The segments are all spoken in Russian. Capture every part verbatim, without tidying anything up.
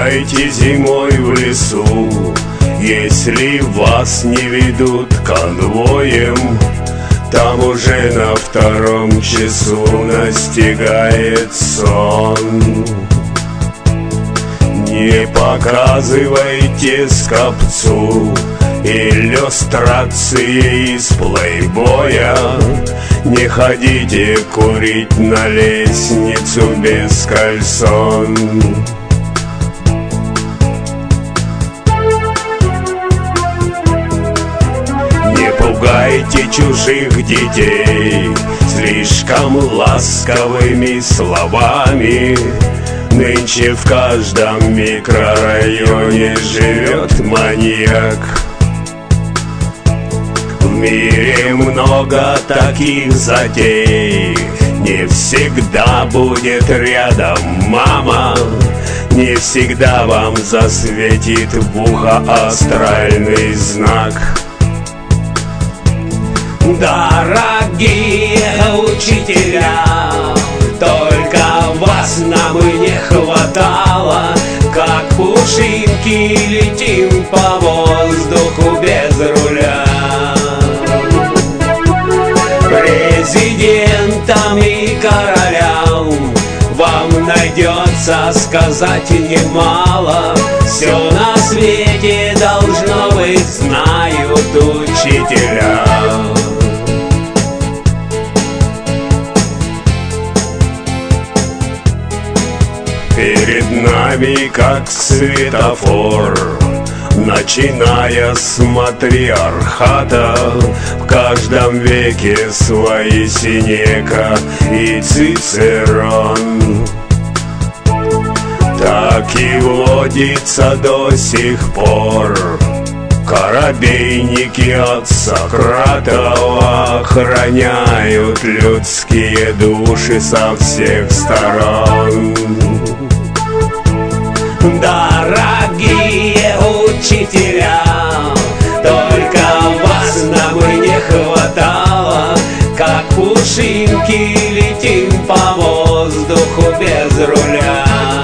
пугайте зимой в лесу, если вас не ведут конвоем. Там уже на втором часу настигает сон. Не показывайте скопцу иллюстрации из плейбоя. Не ходите курить на лестницу без кальсон. Не пугайте чужих детей слишком ласковыми словами. Нынче в каждом микрорайоне живет маньяк. В мире много таких затей, не всегда будет рядом мама, не всегда вам засветит в ухо астральный знак. Дорогие учителя, только вас нам и не хватало. Как пушинки летим по воздуху без руля. Президентам и королям вам найдется сказать немало. Все на свете должно быть знают учителя. Перед нами как светофор, начиная с матриархата. В каждом веке свои Сенека и Цицерон. Так и водится до сих пор. Коробейники от Сократова охраняют людские души со всех сторон. Дорогие учителя, только вас нам и не хватало. Как пушинки летим по воздуху без руля.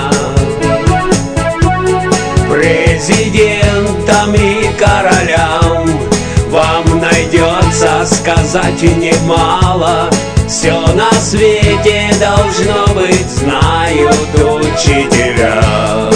Президентам и королям вам найдется сказать немало. Все на свете должно быть знают учителя.